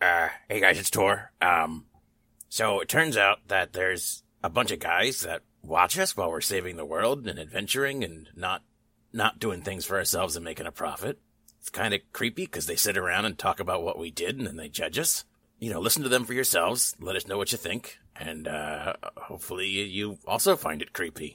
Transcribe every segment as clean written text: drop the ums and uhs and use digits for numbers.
Hey guys, it's Tor. So it turns out that there's a bunch of guys that watch us while we're saving the world and adventuring and not doing things for ourselves and making a profit. It's kind of creepy because they sit around and talk about what we did and then they judge us. Listen to them for yourselves. Let us know what you think. And, hopefully you also find it creepy.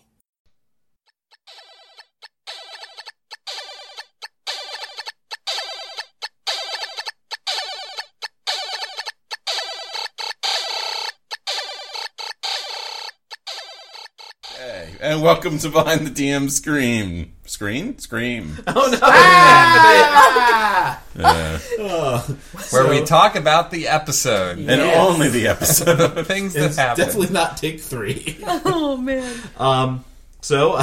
And welcome to Behind the DM Scream. Scream? Oh no! Where we talk about the episode. And only the episode. Things that happen. Definitely not take 3. Oh, man. So,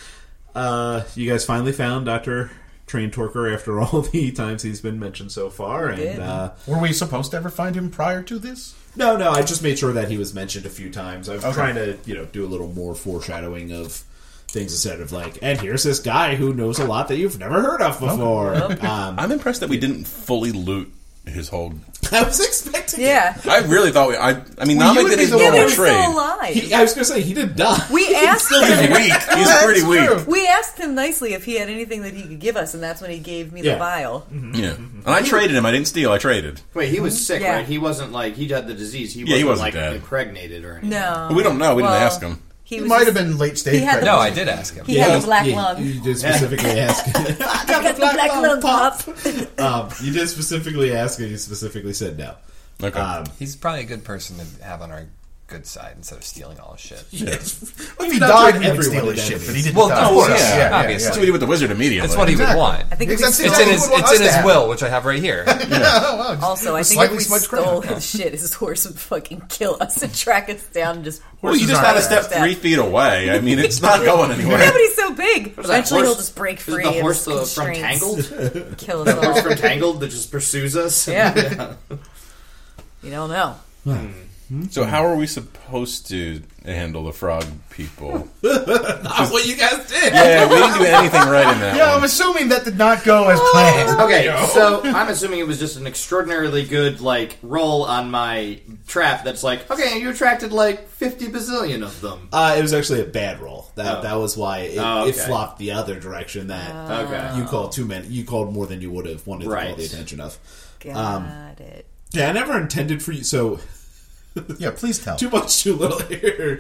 you guys finally found Dr. Train Torker after all the times he's been mentioned so far. And were we supposed to ever find him prior to this? No, I just made sure that he was mentioned a few times. I'm trying to, do a little more foreshadowing of things instead of and here's this guy who knows a lot that you've never heard of before. I'm impressed that we didn't fully loot his whole... I was expecting Yeah. I really thought Namek did his Yeah, normal but he's trade. still alive. I was going to say, he didn't die. We asked He's him. weak. He's pretty weak. We asked him nicely if he had anything that he could give us, and that's when he gave me the vial. Yeah. And I traded him. I didn't steal. I traded. Wait, he was sick, Yeah. right? He wasn't he had the disease. He wasn't dead. Impregnated or anything. No. We don't know. We didn't ask him. He might have been late stage. He had No, I did ask him. He had a black lung. You did specifically ask. I got the black lung, Pop. You did specifically ask, and you specifically said no. Okay. He's probably a good person to have on our good side instead of stealing all his shit. Well, he died and everyone steal his did shit, that. but he didn't Well, die. of course, That's obviously. what we did with the wizard immediately. That's what he would want. I think if we That's stole, exactly what It's us in his to have. will, which I have right here. also, I think if Slightly we smudged stole crown. his shit, his horse would fucking kill us and track us down and just... Well, you just had to step 3 feet away. I mean, it's not going anywhere. Yeah, but he's so big. What is that, Eventually horse? he'll just break free Is it the and horse from constraints Tangled? kill The us horse all. from Tangled that just pursues us? Yeah. You don't know. So how are we supposed to handle the frog people? Not what you guys did. Yeah, we didn't do anything right in that Yeah, I'm one. assuming that did not go as planned. Okay, so I'm assuming it was just an extraordinarily good, roll on my trap that's okay, you attracted 50 bazillion of them. It was actually a bad roll. That was why it Okay. flopped the other direction. That Okay. you called too many. You called more than you would have wanted to Right. call the attention of. Got it. Yeah, I never intended for you. So Yeah, please tell. too much, too little here.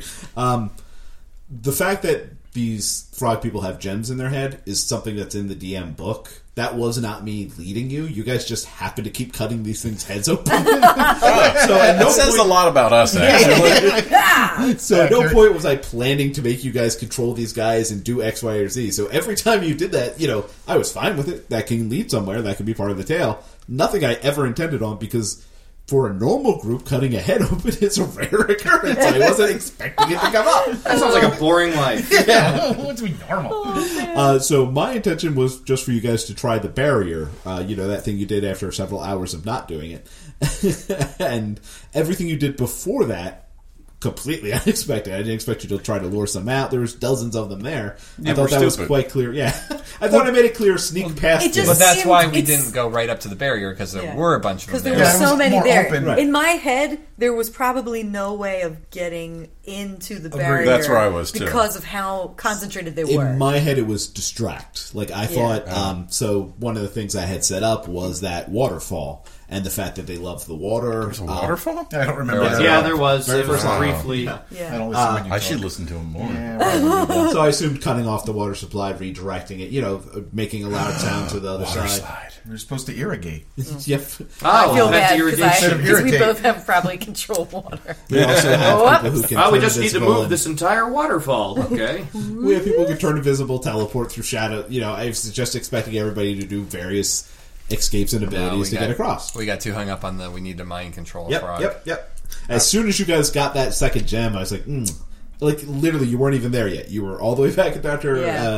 The fact that these frog people have gems in their head is something that's in the DM book. That was not me leading you. You guys just happen to keep cutting these things' heads open. So at no That says point, a lot about us, actually. So at no point was I planning to make you guys control these guys and do X, Y, or Z. So every time you did that, I was fine with it. That can lead somewhere. That can be part of the tale. Nothing I ever intended on, because for a normal group, cutting a head open is a rare occurrence. I wasn't expecting it to come up. That sounds like a boring life. What's be normal? So my intention was just for you guys to try the barrier. That thing you did after several hours of not doing it. And everything you did before that, completely unexpected. I didn't expect you to try to lure some out. There was dozens of them there. Yeah, I thought we're that was stupid. quite clear. Yeah. I thought I made it clear sneak past it just But that's seemed- why we it's- didn't go right up to the barrier, because there Yeah. were a bunch of them Because there there. were it so was many more there. open. Right. In my head, there was probably no way of getting into the barrier. That's where I was, too. Because of how concentrated they were. In my head, it was distract. I thought. So one of the things I had set up was that waterfall and the fact that they love the water. There's a waterfall? I don't remember. There was- that. Yeah, there was. Very It was first one. briefly. Yeah. I don't listen when you I talk. should listen to him more. So I assumed cutting off the water supply, redirecting it. Making a loud sound to the other Water side. slide. We're supposed to irrigate. Yep. I feel that's bad irrigation. because we Irritate. both have probably control water. We also have people who can. Oh, we turn just need to invisible move and- this entire waterfall. Okay. We have people who can turn invisible, teleport through shadow. I was just expecting everybody to do various escapes and abilities to get across. We got too hung up on we need to mind control a frog. Yep. As soon as you guys got that second gem, I was like, literally, you weren't even there yet. You were all the way back at Dr.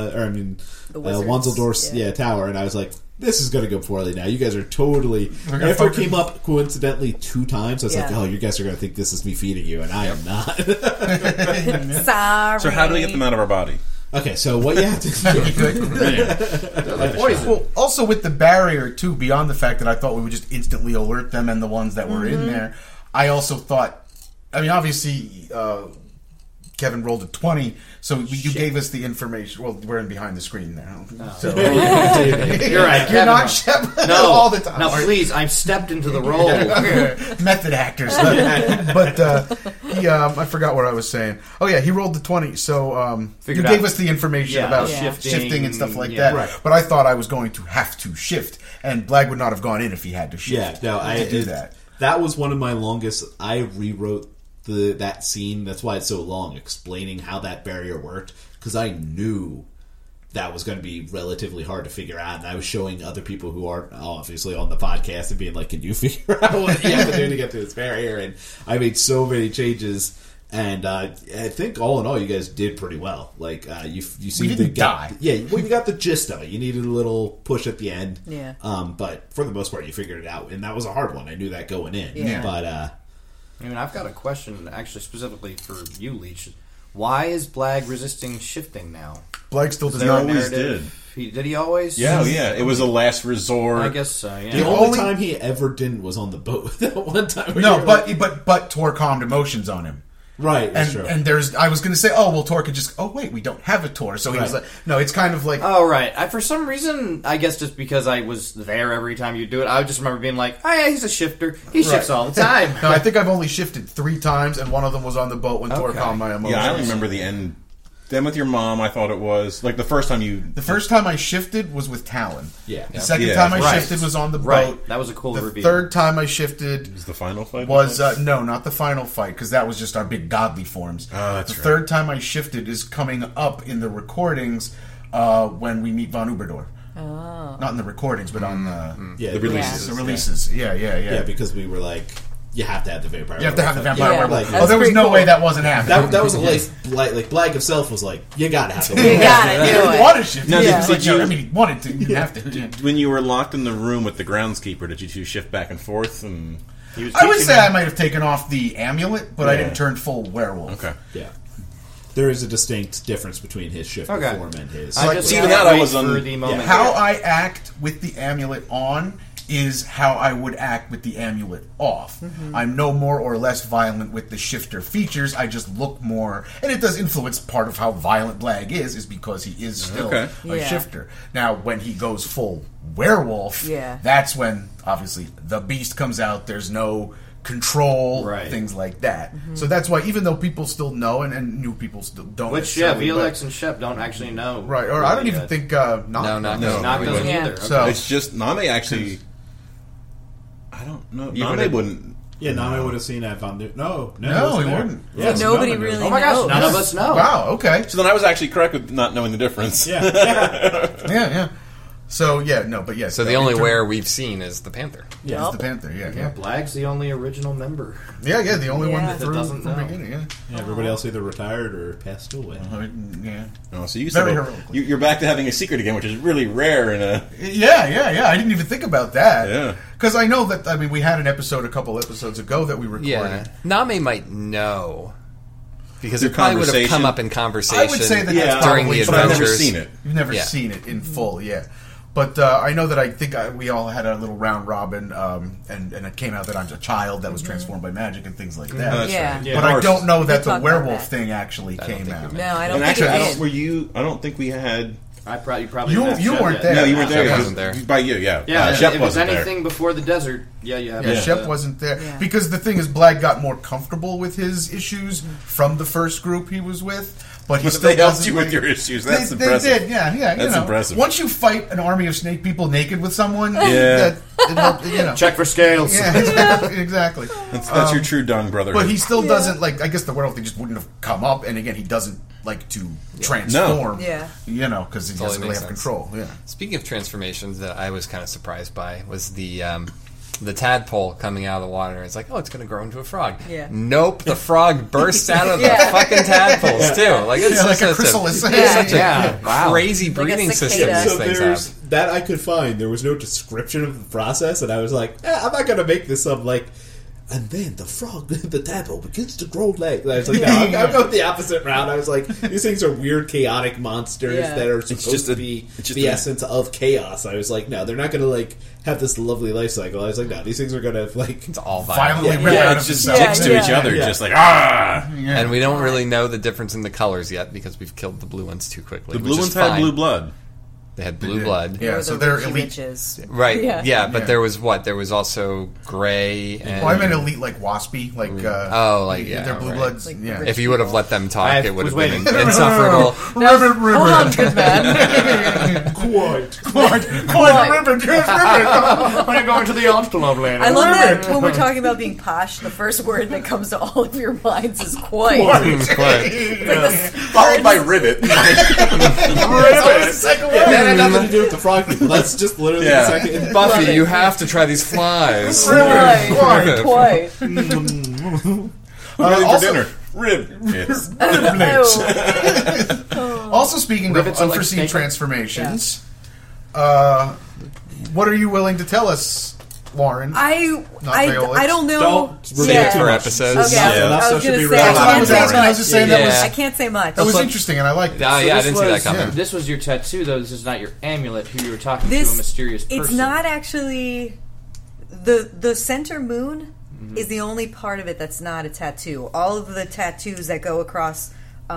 The wizards. Wanzeldorf's tower, and I was like, this is going to go poorly now. You guys are totally... gonna After it fucking- came up coincidentally 2 times, I was like, Yeah. oh, you guys are going to think this is me feeding you, and I am not. Sorry. So how do we get them out of our body? Okay, so what you have to Poison. Well, also with the barrier too, beyond the fact that I thought we would just instantly alert them and the ones that were in there, I also thought. I mean, obviously, Kevin rolled a 20, so you gave us the information. Well, we're in behind the screen now. So You're right. you're Kevin. not Shep No, all the time. No, please. I've stepped into the role. Method actors. But I forgot what I was saying. Oh yeah, he rolled the 20. So you Figured gave out. us the information Yeah, about shifting and stuff like yeah. that. Right. But I thought I was going to have to shift, and Blag would not have gone in if he had to shift. Yeah, no, I to do that. That was one of my longest. I rewrote that scene. That's why it's so long, explaining how that barrier worked, because I knew that was going to be relatively hard to figure out, and I was showing other people who aren't obviously on the podcast and being like, "Can you figure out what you have to do to get through this barrier?" And I made so many changes. And I think all in all, you guys did pretty well. Like you seemed to didn't die. Yeah, well, you got the gist of it. You needed a little push at the end. Yeah. But for the most part, you figured it out, and that was a hard one. I knew that going in. Yeah. But I mean, I've got a question actually specifically for you, Leech. Why is Blag resisting shifting now? Blag still does He not. always Narrative- Did he always? Yeah, yeah. It was a last resort. I guess so. Yeah. the The only only- time he ever didn't was on the boat. That one time. where No, you were like- but Tor calmed emotions on him. right, that's true. And I was going to say, oh well, Tor could just. Oh wait, we don't have a Tor, so he was Right. like, no, it's kind of like. Oh, right. For some reason, I guess just because I was there every time you do it, I just remember being like, oh yeah, he's a shifter. He shifts all the time. No, I think I've only shifted 3 times, and one of them was on the boat when Tor Okay. calmed my emotions. Yeah, I remember the end. Then with your mom, I thought it was like the first time you. The first time I shifted was with Talon. Yeah. The second Yeah. time I Right. shifted was on the Right. boat. That was a cool The reveal. third time I shifted Was the final fight? was no, not the final fight, because that was just our big godly forms. Oh, that's the right. third time I shifted is coming up in the recordings when we meet Von Uberdor. Oh. Not in the recordings, but on yeah, the releases. the releases. Yeah. Yeah, because we were like, you have to have the vampire. You have to have the vampire Yeah. werewolf. Like, Oh, there was pretty no cool. way that wasn't happening. that was a like Blag himself was like, you gotta have the. You got it. He Do didn't it. want to shift. No, He did- was did like, you- I mean, he wanted to. He didn't have to. Yeah. When you were locked in the room with the groundskeeper, did you two shift back and forth? And He was I would teaching say me- I might have taken off the amulet, but I Yeah. didn't turn full werewolf. okay, Yeah, there is a distinct difference between his shift Okay. form and his. I just even can't that I wait was on- for the moment. How I act with the amulet on is how I would act with the amulet off. I'm no more or less violent with the shifter features. I just look more, and it does influence part of how violent Blag is because he is still Okay. a Yeah. shifter. Now, when he goes full werewolf, Yeah. that's when obviously the beast comes out. There's no control, Right. things like that. So that's why, even though people still know, and new people still don't, Which, yeah, necessarily, Velix and Shep don't actually know. right? Or I don't really even yet. think No, not No. Knock doesn't Yeah. either. Okay. So- it's just Name actually. I don't know. You Name would've- wouldn't. Yeah, Nami would have seen that Von Du- No, No, wasn't he there. wouldn't. Yeah, So nobody Nami really knows. Oh my gosh, knows. none of us know. Wow. Okay. So then I was actually correct with not knowing the difference. Yeah, Yeah. So yeah, no, but yes. So the only where we've seen is the Panther. yeah, is the Panther. Yeah, Yeah, yeah, Blag's the only original member. yeah, yeah. The only one Yeah. that That threw doesn't from the know. beginning. Yeah, yeah. Everybody else either retired or passed away. yeah, Oh, so you Very said heroically. you're back to having a secret again, which is really rare in a. yeah. I didn't even think about that. Yeah. because I know that. I mean, we had an episode a couple episodes ago that we recorded. Yeah, Name might know because Through it probably would have conversation? come up in conversation. I would say that Yeah. that's during probably the But I've never adventures. seen it. You've never Yeah. seen it in full, yeah. But I know that I think we all had a little round robin, and it came out that I'm a child that was transformed by magic and things like that. Oh, that's Yeah. right. Yeah. But Of I course. don't know that We the talked about werewolf that. thing actually don't came think out. we No, I don't And think actually, it I did. don't, were you? I don't think we had. You probably You- didn't have you Shep weren't yet. there. No, you weren't there. Shep You- wasn't there. By you, yeah. Yeah, Shep if it's wasn't anything before the desert, you have. Yeah, to- Shep wasn't there. Yeah. Because the thing is, Blag got more comfortable with his issues from the first group he was with. But he But still they helped doesn't you with like- your issues. That's they impressive. did, yeah. That's you know. impressive. Once you fight an army of snake people naked with someone, Yeah. it helped, you know. Check for scales. Yeah, exactly. That's your true Dung brotherhood. But he still doesn't like. I guess the werewolf thing just wouldn't have come up. And again, he doesn't like to transform. Yeah. You know, because he Totally doesn't really makes have sense. control. Yeah. Speaking of transformations, that I was kind of surprised by was the tadpole coming out of the water. It's like, oh, it's going to grow into a frog. Yeah. Nope, the frog bursts out of the Yeah. fucking tadpoles too. Like it's Yeah, like such a chrysalis. such a Yeah. Wow. crazy Like a breeding system cicada. these So things there's have. that I could find. There was no description of the process, and I was like, I'm not going to make this up. Like, and then the frog, the tadpole begins to grow legs. And I was like, no, I'm going the opposite route. I was like, these things are weird, chaotic monsters that are supposed to be the essence of chaos. I was like, no, they're not going to like have this lovely life cycle. I was like, no, these things are going to like It's all violently violent. rip out It's of just themselves. sticks to each other, just like, ah! And we don't really know the difference in the colors yet because we've killed the blue ones too quickly. The blue which ones is had fine. blue blood. They had blue blood. Yeah, Or so the they're Ricky elite. Riches. Right, Yeah. yeah, but Yeah. there was what? There was also gray and... Well, I meant elite like waspy, like they're blue right. bloods. Like Yeah. If you would have let them talk, I it would was have been waiting. insufferable. Ribbit, Hold on, good man. Quite ribbit, yes, When you're going to the Amsterdam land. I love that when we're talking about being posh, the first word that comes to all of your minds is quite. Followed by ribbit. that had nothing to do with the frog people. That's just literally Yeah. the second. Buffy, Love it. you have to try these flies. Quite. Quite. Ready for also- dinner. Rib. Also, speaking Rivets of are like unforeseen steak. transformations, what are you willing to tell us, Lauren? I Violet. don't know. Don't Save it for episodes. Okay, Yeah. I So was should going be to say I wrapped up. can't say I was much. just saying that Yeah. was I can't say much. that was interesting, and I liked it. Oh, yeah, I didn't see that was- coming. This was your tattoo, though. This is not your amulet. Who you were talking This- to, a mysterious person. It's not actually the center moon is the only part of it that's not a tattoo. All of the tattoos that go across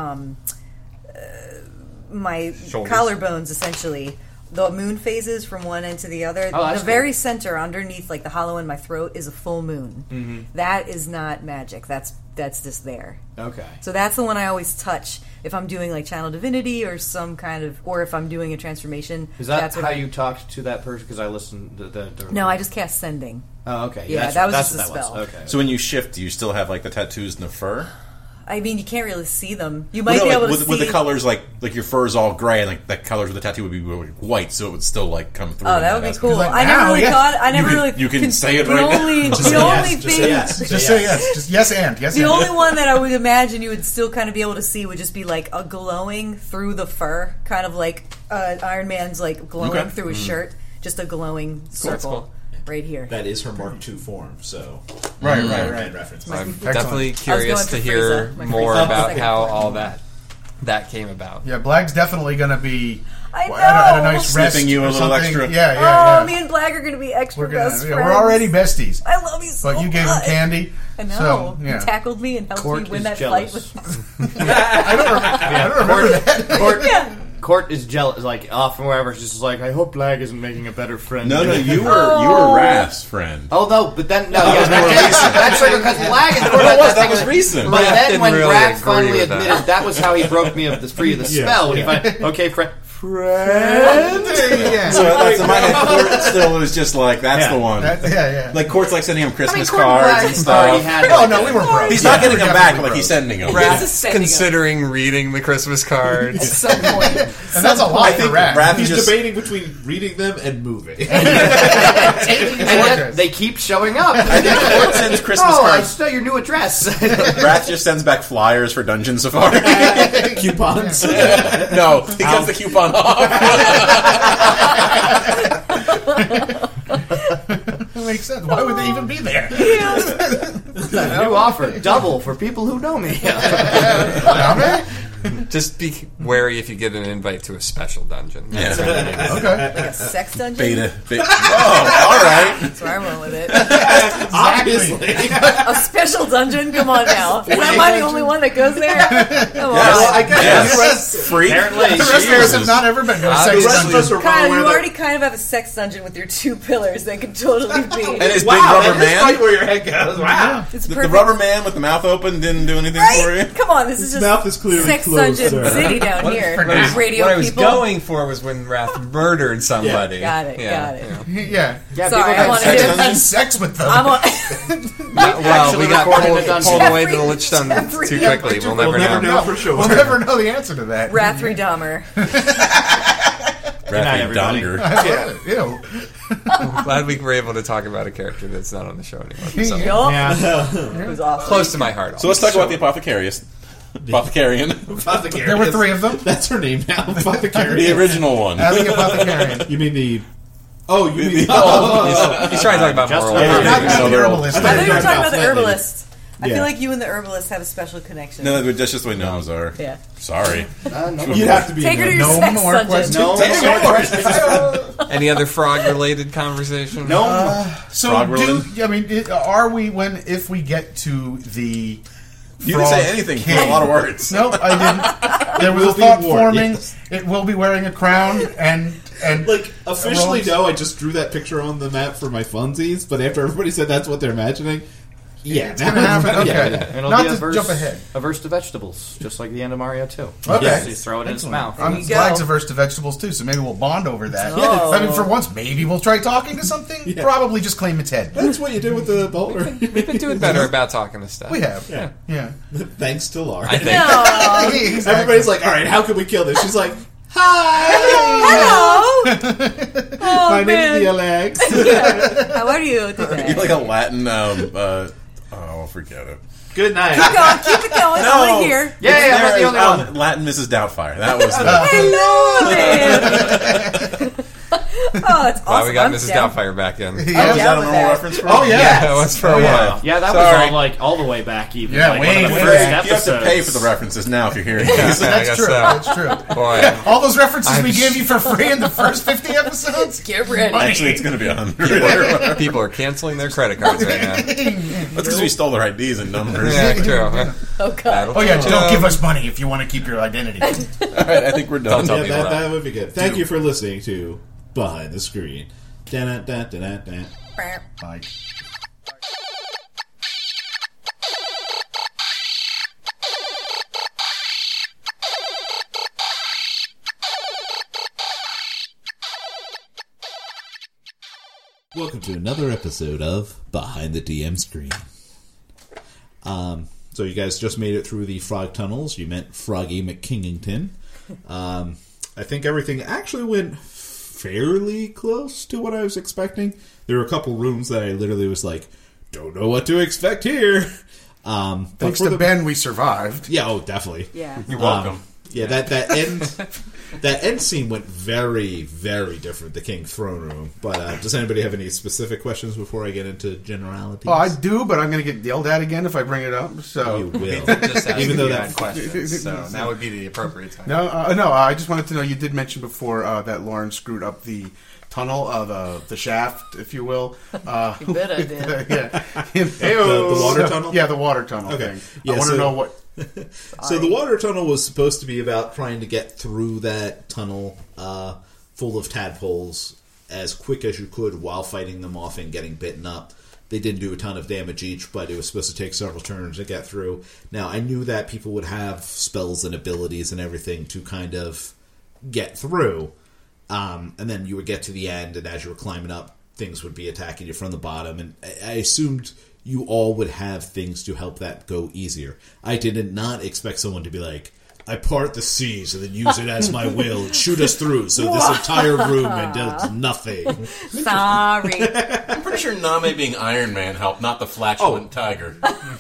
my Shoulders. collarbones, essentially, the moon phases from one end to the other. Oh, that's the very center, underneath, like the hollow in my throat, is a full moon. That is not magic. That's just there. Okay. So that's the one I always touch if I'm doing like channel divinity or some kind of, or if I'm doing a transformation. Is that that's what how I- you talked to that person? Because I listened to the... No, I just cast sending. Oh, okay. Yeah, that's, that was that's just what a that spell. was. Okay. So when you shift, do you still have like the tattoos in the fur? I mean, you can't really see them. You might Well, be no, able like, to with see. the colors, like your fur is all gray, and like the colors of the tattoo would be white, so it would still like come through. Oh, in that would be aspect. cool. Like, I never now, really yeah. thought. I never can- really. you can say it the right now. only, Just the say only yes, just thing. say yes. Just say yes. Just yes and. Yes The and. only one that I would imagine you would still kind of be able to see would just be like a glowing through the fur, kind of like Iron Man's like glowing Okay. through his shirt, just a glowing circle cool. right here. That is her Mark II form, so Right. in reference. I'm I definitely curious going to for hear Frieza. My more Frieza about second how form. all that came about. Yeah, Black's definitely going to be I at a know. nice rest. Sniffing you a or little something. extra. Yeah. Me and Black are going to be extra We're gonna. best Yeah, friends. we're already besties. I love you so But you gave him much. candy. I know. So, yeah. You tackled me and helped Court me win is that jealous. fight. With I don't remember that. Court, Yeah. Court is jealous, like off from wherever. She's just like, I hope Black isn't making a better friend. No, you were Raph's friend. Oh no, but then that's true because Black and Court. That was- that was recent. But Raph then didn't when really Raph agree finally with that. admitted that was how he broke me of the free of the spell. When he finally, okay, friend. Yeah. So that's in my head. Court still was just like that's the one. Yeah. Like Court's like sending him Christmas Court cards Black and already stuff. had. Oh no, we were broke. He's not getting we them were back, definitely like he's broke. sending them. Just sending Considering reading the Christmas at cards. some point. And that's a lot I for think Raph. Raph He's just debating between reading them and moving. And yet they keep showing up. I think Court sends Christmas Oh, I cards. saw your new address. Raph just sends back flyers for Dungeon Safari. Coupons. No, he cuts the coupon off. That makes sense. Why would they even be there? New offer, double for people who know me. Just be wary if you get an invite to a special dungeon. Yeah. Okay. Like a sex dungeon? Beta. Oh, all right. That's where I went with it. Obviously. A special dungeon? Come on now. Am I the only one that goes there? Come on. Well, I guess Yes. Freak. Apparently. The rest of us have not ever been to a sex the rest of dungeon. us are Kyle, well you aware already kind of have a sex dungeon with your two pillars that could totally be. And his Wow, big rubber that is man. right where your head goes. Wow. It's The perfect. rubber man with the mouth open didn't do anything for you. Right? Come on, this is just mouth is clearly sex closed, dungeon sir. city down here. now. Radio What I was people. going for was when Raph murdered somebody. Got it, got it. Yeah. Yeah, Sorry, people I wanted got to- sex Had sex with them. I'm on. Well, we got recorded in a dungeon. pulled away to the Lichstone Jeffrey too quickly. We'll never We'll never know. know for sure. We'll never know the answer to that. Rathry Dahmer. Raph everybody. Donger. Ew. I'm glad we were able to talk about a character that's not on the show anymore. So, Yup. It was awesome. close to my heart. So let's talk about the Apothecarius. Apothecarian. Apothecarian. There were three of them. That's her name now. Apothecarian. The original one. The Apothecarian. You mean the... Oh, you mean He's trying to talk about Just moral like- authority. Not the herbalist. I thought you were talking about the Flanders. herbalist. I Yeah. feel like you and the herbalist have a special connection. No, that's just the way gnomes are. Yeah. Sorry. You'd have to be Take her to a your No sex more dungeon. questions. No more questions. Any other frog-related conversation? No. So, Frog related? are we if we get to the? You didn't say anything. King. A lot of words. Nope, I didn't. There was a Will be thought worn, forming. yes. It will be wearing a crown and Like, officially, robes. no, I just drew that picture on the map for my funsies, but after everybody said that's what they're imagining, yeah. It's gonna happen. Okay, Yeah. It'll not be to averse, jump ahead. averse to vegetables, just like the end of Mario 2. Okay. Just throw it in his mouth. I'm you go. Flag's averse to vegetables too, so maybe we'll bond over that. Oh. I mean, for once, maybe we'll try talking to something. Yeah. Probably just claim its head. That's what you did with the boulder. We've been doing better about talking to stuff. We have. Yeah. Yeah. Thanks to Laura. I think. No. Exactly. Everybody's like, all right, how can we kill this? She's like, hi! Hello. Oh, My man. name's Alex. How are you today? You're like a Latin. Forget it. Good night. Keep it going. I want to hear. Yeah, I'm not the only one. Latin Mrs. Doubtfire. That was the. Hello, man. Oh, that's awesome. Wow, we got I'm Mrs. down. Doubtfire back in. Yeah. Was I'm that down a with normal that. reference for Oh yeah. Yeah, it was for a while. Yeah, that Sorry. was all the way back even. Yeah, like way one of the back. first You have to episodes. pay for the references now if you're hearing Yeah, these. I That's guess true. so. That's true. Boy, All those references we I'm gave you for free in the first 50 episodes. Get ready. Actually, it's going to be 100. people are canceling their credit cards right now. That's because we stole their IDs and numbers. Yeah, true. Oh, God. That'll Oh yeah, teach don't 'em. give us money if you want to keep your identity. All right, I think we're done. Don't tell Yeah, people that would be good. Thank you for listening to Behind the Screen. Da-da-da-da-da-da. Like, Welcome to another episode of Behind the DM Screen. So you guys just made it through the frog tunnels. You met Froggy McKingington. I think everything actually went fairly close to what I was expecting. There were a couple rooms that I literally was like, don't know what to expect here. thanks to Ben, we survived. Yeah, oh, definitely. Yeah. You're welcome. Yeah, that end scene went very, very different. The King's Throne Room. But does anybody have any specific questions before I get into generalities? Oh, I do, but I'm going to get yelled at again if I bring it up. So You will. Just ask Even though you that had questions, so that would be the appropriate time. no, I just wanted to know. You did mention before that Lauren screwed up the tunnel of the shaft, if you will. You bet I did. Yeah, the water tunnel. Yeah, the water tunnel Okay. thing. Yeah, I want to so- know what. So the water tunnel was supposed to be about trying to get through that tunnel full of tadpoles as quick as you could while fighting them off and getting bitten up. They didn't do a ton of damage each, but it was supposed to take several turns to get through. Now, I knew that people would have spells and abilities and everything to kind of get through. And then you would get to the end, and as you were climbing up, things would be attacking you from the bottom. And I assumed you all would have things to help that go easier. I did not expect someone to be like, I part the seas and then use it as my will and shoot us through so this entire room and does nothing. Sorry. I'm pretty sure Name being Iron Man helped, not the flatulent tiger.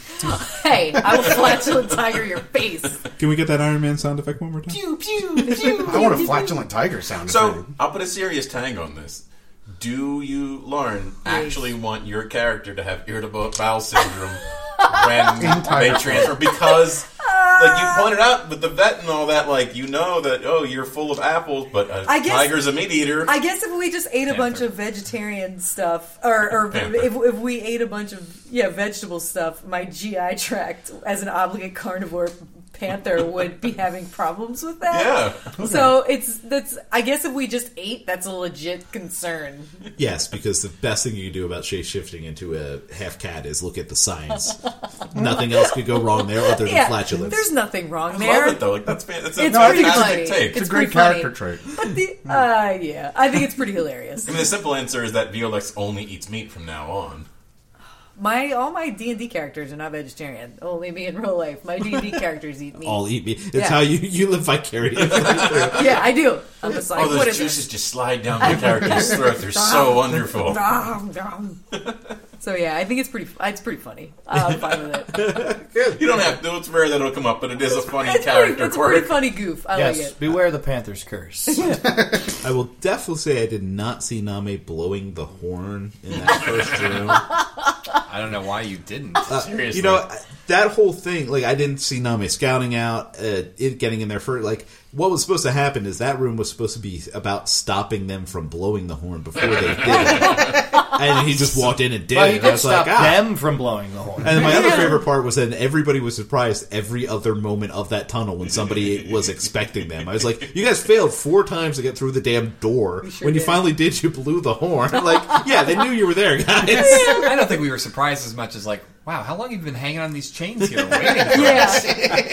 Hey, I will flatulent tiger your face. Can we get that Iron Man sound effect one more time? Pew, pew, pew. I want a flatulent tiger sound. So, effect. I'll put a serious tag on this. Do you, Lauren, actually want your character to have irritable bowel syndrome when they transfer? Because, like you pointed out with the vet and all that, like, you know that, oh, you're full of apples, but a I guess- tiger's a meat eater. I guess if we just ate a bunch of vegetarian stuff, or Panther. if we ate a bunch of vegetable stuff, my GI tract as an obligate carnivore panther would be having problems with that. Yeah. So that's I guess if we just ate, that's a legit concern. Yes, because the best thing you can do about shape-shifting into a half-cat is look at the science. Nothing else could go wrong there other than Yeah, flatulence. there's nothing wrong I there. love it, though. Like, that's it's a It's I pretty think it's a- funny. take. It's a pretty great funny. character trait. But yeah, I think it's pretty hilarious. I mean, the simple answer is that Violex only eats meat from now on. All my D&D characters are not vegetarian. Only me in real life. My D&D characters eat meat. All eat me. It's Yeah. how you live vicariously through. Yeah, I do. I'm just like, All what those is juices this? just slide down the character's throat. They're so wonderful. Nom, nom. So yeah, I think it's pretty funny. I'm fine with it. You don't have to. It's rare that it'll come up, but it is a funny It's character a pretty quirk. funny goof. I Yes, like it. beware the Panther's curse. I will definitely say I did not see Name blowing the horn in that first room. I don't know why you didn't. Seriously. You know, that whole thing, like, I didn't see Name scouting out, it getting in there first. Like, what was supposed to happen is that room was supposed to be about stopping them from blowing the horn before they did it. And he just walked in and did Well, it. he And I did was stop like, them from blowing the horn. And then my other favorite part was that everybody was surprised every other moment of that tunnel when somebody was expecting them. I was like, you guys failed 4 times to get through the damn door. When you did. finally did, you blew the horn. Like, yeah, they knew you were there, guys. I don't think we were surprised as much as like, wow, how long have you been hanging on these chains here waiting for us?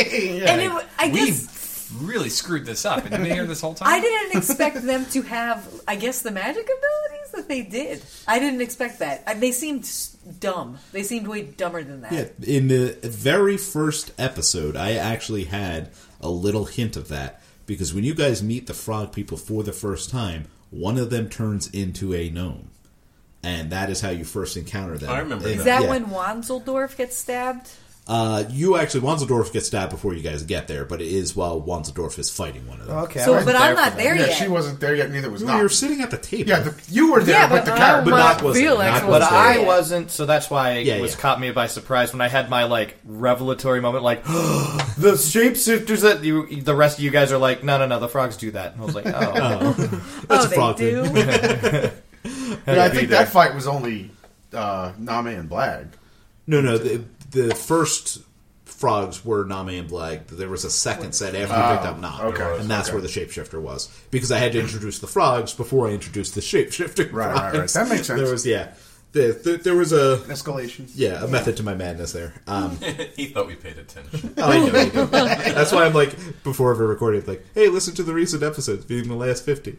And I We guess really screwed this up. And you've been here this whole time? I didn't expect them to have, I guess, the magic abilities that they did. I didn't expect that. They seemed dumb. They seemed way dumber than that. Yeah, in the very first episode, I actually had a little hint of that. Because when you guys meet the frog people for the first time, one of them turns into a gnome. And that is how you first encounter them. I remember Is that. that when Wanzeldorf gets stabbed? Wanzeldorf gets stabbed before you guys get there, but it is while Wanzeldorf is fighting one of them. Okay, So, I wasn't but I'm there not for there that. yet. Yeah, she wasn't there yet. Neither was You not. were sitting at the table. Yeah, you were there, Yeah, but the but character. But not wasn't. Felix Not was But there. I Yeah. wasn't, so that's why it Yeah, was yeah. caught me by surprise when I had my like revelatory moment, like the shapeshifters that the rest of you guys are like, no, the frogs do that. And I was like, oh, That's a they frog do? thing. Yeah, I be think there. that fight was only Name and Blag. No, the first frogs were Name and Blag. There was a second set after you picked up Nam. okay, And that's okay. where the shapeshifter was. Because I had to introduce the frogs before I introduced the shapeshifter Right. frogs. That makes sense. There was, there was a Escalation. a method to my madness there. He thought we paid attention. Oh, I know you do. That's why I'm like, before every recording, like, hey, listen to the recent episodes, being the last 50.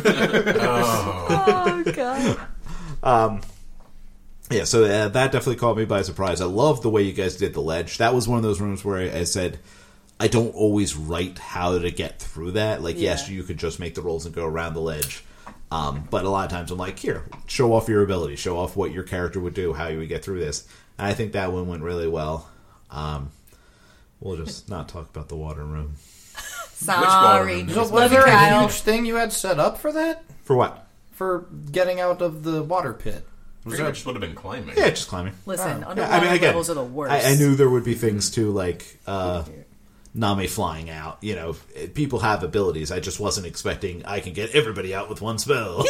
Oh, God. Yeah, so that definitely caught me by surprise. I love the way you guys did the ledge. That was one of those rooms where I said, I don't always write how to get through that. Like, yes, Yeah. you could just make the rolls and go around the ledge. But a lot of times I'm like, here, show off your ability. Show off what your character would do, how you would get through this. And I think that one went really well. We'll just not talk about the water room. Sorry. Which was Love you, there a Kyle. huge thing you had set up for that? For what? For getting out of the water pit? Was Pretty there much would have been climbing. Yeah, just climbing. Listen, Yeah, underwater I mean, again, levels are the worst. I knew there would be things too, like Name flying out. You know, people have abilities. I just wasn't expecting I can get everybody out with one spell.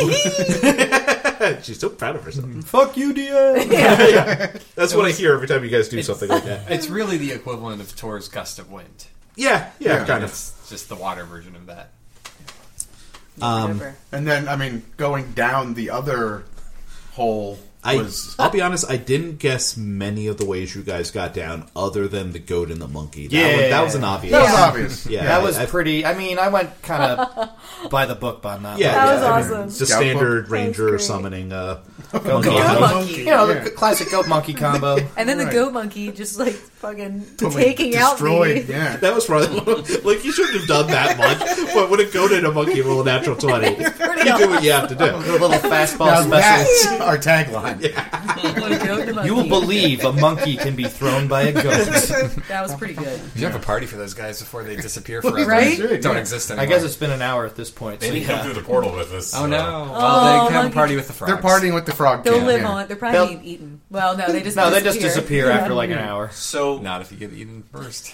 She's so proud of herself. Fuck you, DA! That's what I hear every time you guys do something like that. It's really the equivalent of Tor's Gust of Wind. Yeah, kind of. It's just the water version of that. Whatever. And then, I mean, going down the other hole was... I'll be honest, I didn't guess many of the ways you guys got down other than the goat and the monkey. That was an obvious. That was obvious. Yeah, That was I- pretty. I mean, I went kind of by the book on that. Yeah, That was I mean, awesome. it's a Scout standard book. ranger That was great. summoning Goat monkey. Goat monkey. monkey. You know, the classic goat monkey combo. And then the Right. goat monkey just like fucking Totally taking out destroyed. the... Yeah. That was probably like you shouldn't have done that much. But when a goat and a monkey roll a natural 20, you do what you have to do. The little fastball Now special. that's our tagline. The goat and the monkey. You will believe a monkey can be thrown by a goat. That was pretty good. You have a party for those guys before they disappear forever. Right? Should, Don't yeah. exist I anymore. guess it's been an hour at this point. They So didn't come yeah. through the portal with us. Oh so- no! Well, Oh, they can have a monkey. party with the frogs. They're partying with the frog They'll king, live yeah. on. They're probably They'll- being eaten. Well, no, they just No, they just disappear Yeah. after like an hour. So, Not if you get eaten first.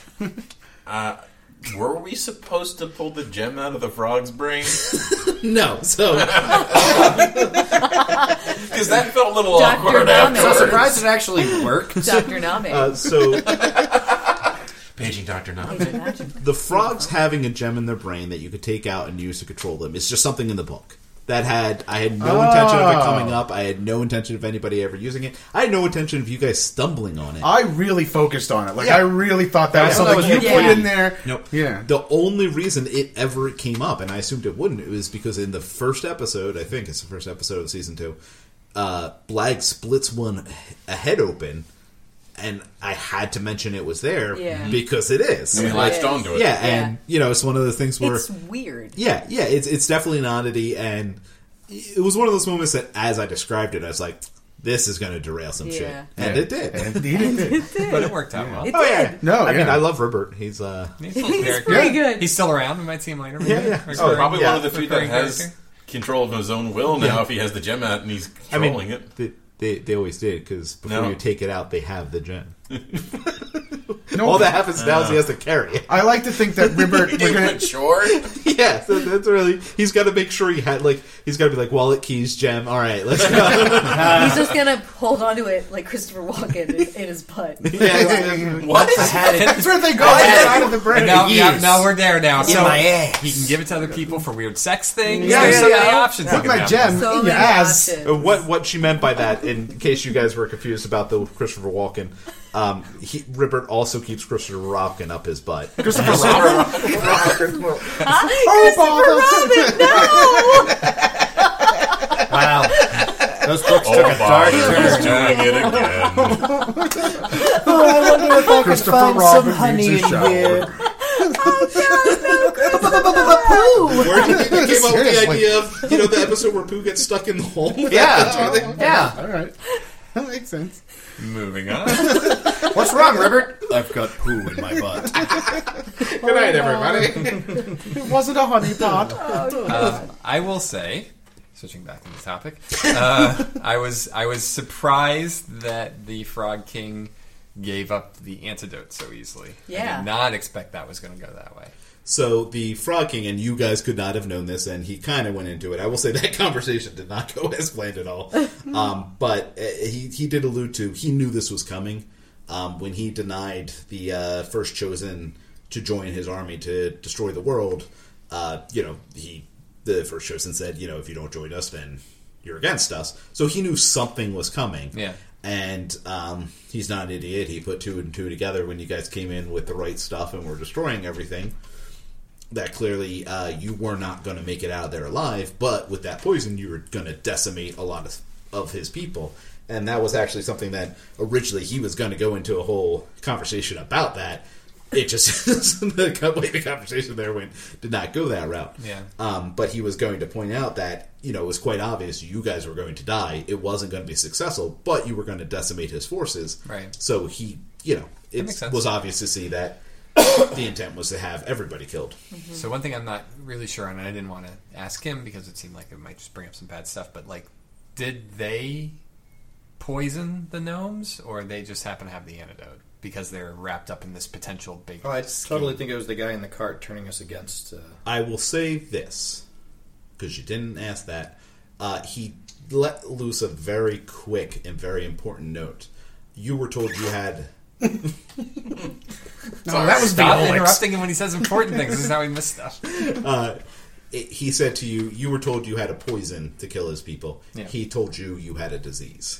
were we supposed to pull the gem out of the frog's brain? No, so Because that felt a little Dr. awkward Name. So afterwards. surprised it actually worked. Dr. Name. so Paging Dr. Nami. the frogs having a gem in their brain that you could take out and use to control them is just something in the book. I had no intention of it coming up. I had no intention of anybody ever using it. I had no intention of you guys stumbling on it. I really focused on it. Like, Yeah. I really thought that was I thought something that was you yeah. put in there. Nope. Yeah. The only reason it ever came up, and I assumed it wouldn't, it was because in the first episode, I think it's the first episode of season 2, Blag splits a head open, and I had to mention it was there Yeah. because it is. We Yeah. latched onto it. Yeah, and it's one of the things where It's weird. it's definitely an oddity, and it was one of those moments that, as I described it, I was like, this is going to derail some shit. Yeah. And it did. Indeed, it did. But it worked out well. It Oh, yeah. did. No, I mean, yeah. I love Rupert. He's, He's a He's character. pretty good. He's still around. We might see him later. Yeah. Recurring- Probably yeah. one of the few that recurring has character. control of his own will now if he has the gem out and he's I mean, controlling it. they always did, because before No. you take it out, they have the gem. No, All that happens now is he has to carry it. I like to think that Rupert. He went short. Yeah, so that's really, he's got to make sure he's got to be like, wallet, keys, gem, alright, let's go. He's just gonna hold onto it like Christopher Walken in his butt. What? That's where they go outside of the brain. And now we're there now. So my ass. he can give it to other people for weird sex things. Yeah, There's yeah, so many yeah. options. Put that my can gem happen. So in your many ass. options. What she meant by that, in case you guys were confused about the Christopher Walken, Rupert also keeps Christopher Walken up his butt. Christopher Christopher Robin. Robin, no! Wow. Those books took a dark He's turn. doing it again. I wonder if I could Christopher find Robin some honey needs a in shower. here. Where do you think they came up with the Seriously. idea of, the episode where Pooh gets stuck in the hole? Yeah. Yeah. All right, that makes sense. Moving on. What's wrong, Rupert? I've got poo in my butt. Good night, everybody. It wasn't a honey pot. I will say, switching back to the topic, I was surprised that the Frog King gave up the antidote so easily. I Yeah. did not expect that was going to go that way. So the Frog King, and you guys could not have known this, and he kind of went into it. I will say that conversation did not go as planned at all. But he did allude to, he knew this was coming. When he denied the First Chosen to join his army to destroy the world, the First Chosen said, if you don't join us, then you're against us. So he knew something was coming. Yeah. And he's not an idiot. He put two and two together when you guys came in with the right stuff and were destroying everything. That clearly you were not going to make it out of there alive, but with that poison you were going to decimate a lot of his people. And that was actually something that originally he was going to go into a whole conversation about that. It just, the conversation there did not go that route. Yeah. But he was going to point out that, it was quite obvious you guys were going to die. It wasn't going to be successful, but you were going to decimate his forces. Right. So he, makes it sense. was obvious to see that the intent was to have everybody killed. So one thing I'm not really sure on, and I didn't want to ask him because it seemed like it might just bring up some bad stuff, but did they poison the gnomes, or they just happen to have the antidote because they're wrapped up in this potential big Oh, I scheme? totally think it was the guy in the cart turning us against. I will say this, because you didn't ask that. He let loose a very quick and very important note. You were told you had... No, that was Stop the interrupting him when he says important things. This is how we miss stuff. He said to you, you were told you had a poison to kill his people. Yeah. He told you you had a disease.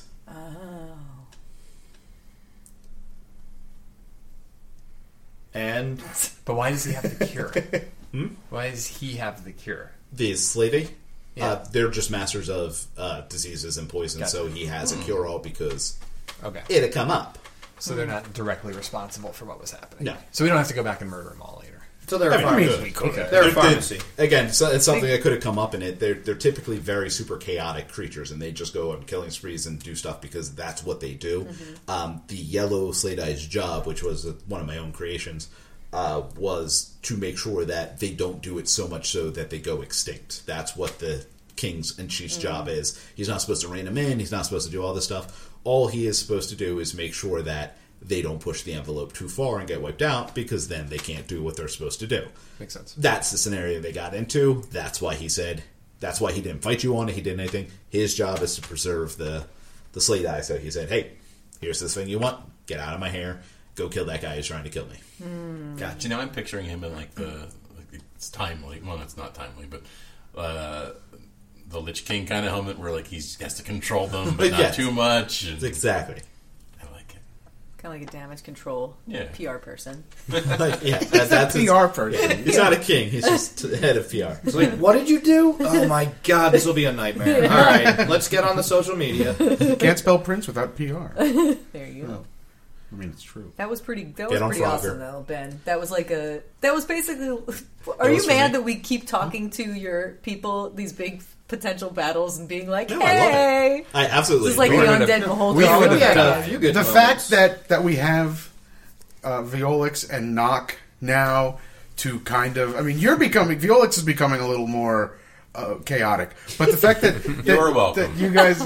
And But why does he have the cure? Why does he have the cure? These lady, Yeah. they're just masters of diseases and poison, Gotcha. so he has a cure-all because Okay. it had come up. So they're not directly responsible for what was happening. No. So we don't have to go back and murder them all later. so they're a pharmacy. Okay. They're a pharmacy. Again, so it's something that could have come up in it. They're typically very super chaotic creatures, and they just go on killing sprees and do stuff because that's what they do. The yellow slate eyes job, which was one of my own creations, was to make sure that they don't do it so much so that they go extinct. That's what the king's and chief's job is. He's not supposed to rein them in. He's not supposed to do all this stuff. All he is supposed to do is make sure that they don't push the envelope too far and get wiped out, because then they can't do what they're supposed to do. Makes sense. That's the scenario they got into. That's why he said, that's why he didn't fight you on it. He didn't anything. His job is to preserve the slate eye. So he said, hey, here's this thing you want. Get out of my hair. Go kill that guy who's trying to kill me. Gotcha. I'm picturing him in it's timely. Well, it's not timely, but the Lich King kind of helmet where he has to control them, but not Yes. too much. And Exactly. I like it. Kind of like a damage control PR person. That's his PR person. He's not a king. He's just head of PR. It's like, what did you do? Oh my god, this will be a nightmare. All right, let's get on the social media. Can't spell Prince without PR. There you go. I mean, it's true. That was pretty. That Get was on pretty Frogger. awesome, though, Ben. That was like a. That was basically. Are was you for mad me. that we keep talking to your people these big potential battles and being like, No, I love "Hey, it. I absolutely this is like the enjoy it. undead beholder." We would Oh, have had God. a few good The moments. fact that we have Violix and Nock now to kind of, I mean, Violix is becoming a little more chaotic, but the fact that You're welcome. that you guys,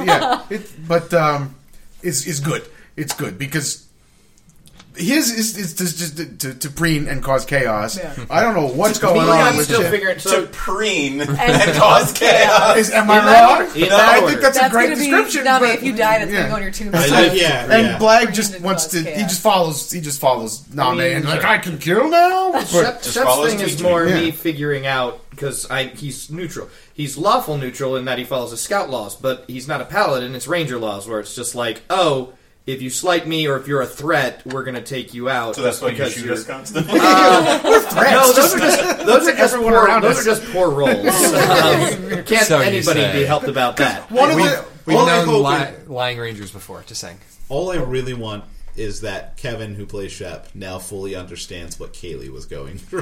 is good. It's good because his is just to preen and cause chaos. Yeah. I don't know what's going Me, on I'm with still Chip. figuring. To So preen and cause chaos. Am I In that wrong? order. In No, that I think order. that's a That's great gonna be, description. Nami, but- if you die, that's yeah. gonna go on your tomb. Yeah, And yeah. Blag Preen just and wants cause to. chaos. He just follows Name I mean, and like I can kill now. But- Shep's follows thing is Tweet more Tweet. me Yeah. figuring out because he's neutral. He's lawful neutral in that he follows the scout laws, but he's not a paladin. It's ranger laws where it's just like, oh, if you slight me or if you're a threat, we're going to take you out. So that's why you because shoot you're- us constantly. No, those are just everyone poor, around those us. are just poor rolls. Can't So you anybody say. be helped about that? One of We've, the we've all I'm known hoping- lying rangers before. Just saying. All I really want is that Kevin, who plays Shep, now fully understands what Kaylee was going through.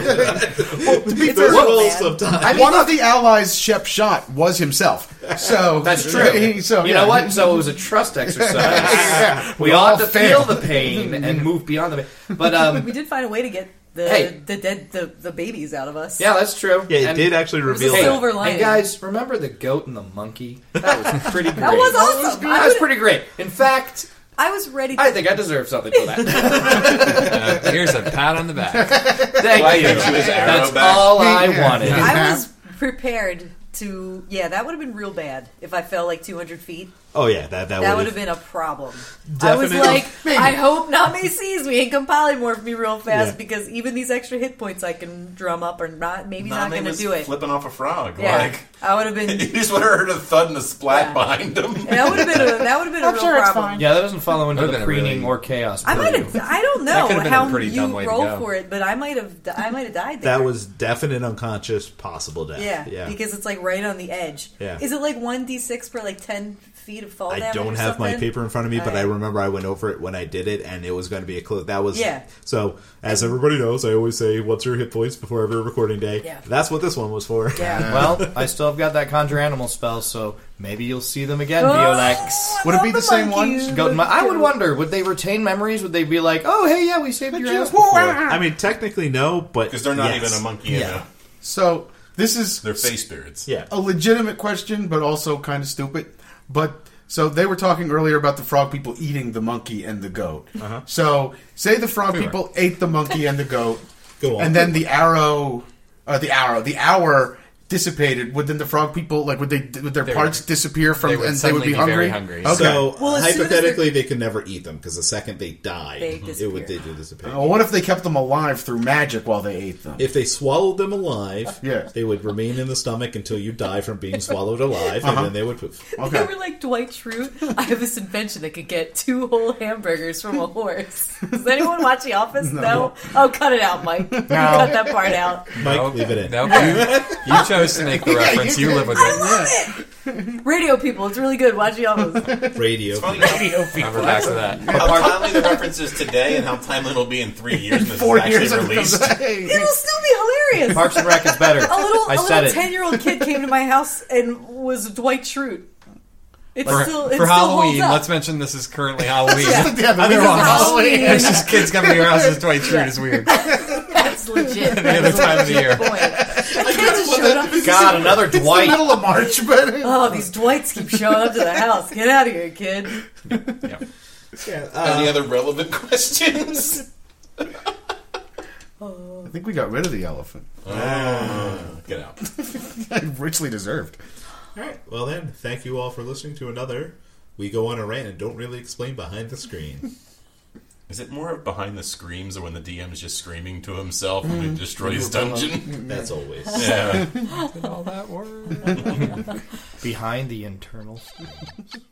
It's Those a real roles man. sometimes. one of the allies Shep shot was himself. So That's true. So You know what? So it was a trust exercise. Yeah. We ought to failed. feel the pain and move beyond the pain. But We did find a way to get the Hey. the babies out of us. yeah, that's true. Yeah, it And- did actually was a reveal silver that. lining. And guys, remember the goat and the monkey? That was pretty great. That was awesome. That was pretty great. In fact, I was ready. To, I think I deserve something for that. Here's a pat on the back. Thank Why you. you his arrow That's back? all I wanted. I was prepared to. Yeah, that would have been real bad if I fell like 200 feet. Oh yeah, that That would have been a problem. I was like, I hope Nami sees me and can polymorph me real fast Yeah. because even these extra hit points I can drum up are not maybe not Nami going to was do it. flipping off a frog. Yeah, Like, I would have been. you just would have heard a thud and a splat Yeah. behind him. That would have been a I'm real sure it's problem. fine. Yeah, that doesn't follow into Would've the been a preening really- or chaos. I might have. I don't know could've been a how pretty dumb way you to roll go. for it, but I might have died there. That was definite unconscious possible death. yeah, because it's like right on the edge. Yeah. Is it like 1d6 per like 10 feet of fall I damage? don't or have my something? paper in front of me, but Alright. I remember I went over it when I did it, and it was going to be a close. That was Yeah. So, as everybody knows, I always say, "What's your hit points before every recording day?" Yeah. That's what this one was for. Yeah. Well, I still have got that conjure animal spell, so maybe you'll see them again, Oh, Violex. Would it be the same monkeys. ones? Goat and I would wonder, would they retain memories? Would they be like, oh, hey, yeah, we saved your ass before? I mean, technically no, but Because they're not yes. even a monkey. Yeah. So this is They're face spirits. Yeah. a legitimate question, but also kind of stupid. But so they were talking earlier about the frog people eating the monkey and the goat. So say the frog people ate the monkey and the goat, Go on. and then the hour dissipated. Would then the frog people would their They parts would- disappear from they would and they would suddenly be be hungry? very hungry. Okay. So Well, as soon as hypothetically, they could never eat them because the second they died, They they did disappear. Well, what if they kept them alive through magic while they ate them? If they swallowed them alive, Yeah. they would remain in the stomach until you die from being swallowed alive, and then they would poof. They Okay. were like Dwight Schrute. I have this invention that could get 2 whole hamburgers from a horse. Does anyone watch The Office? No. Oh, cut it out, Mike. Cut that part out. Mike, Nope. leave it in. Nope. You chose to make the reference. You live with I it. love it. Radio people, it's really good. Watch The Office. Radio. Funny Remember back to that. how timely the reference is today and how timely it'll be in 3 years when this is 4 actually years released. It'll still be hilarious. Parks and Rec is better. A I said little it. 10-year-old kid came to my house and was Dwight Schrute. It's For, still for still Halloween, holds up. let's mention this is currently Halloween. Yeah. Yeah, I they're mean, on Halloween. It's just kids coming to your house as Dwight Schrute is weird. That's legit. Any other time of the year. Point. The kids just showed up. God, another It's the Dwight. middle of March, but Oh, these Dwights keep showing up to the house. Get out of here, kid. Any other relevant questions? I think we got rid of the elephant. Get out. Richly deserved. All right. Well then, thank you all for listening to another. We go on a rant and don't really explain behind the screen. Is it more of behind the screams or when the DM's just screaming to himself when we destroy his dungeon? That's always. Yeah. All that word. Behind the internal screens.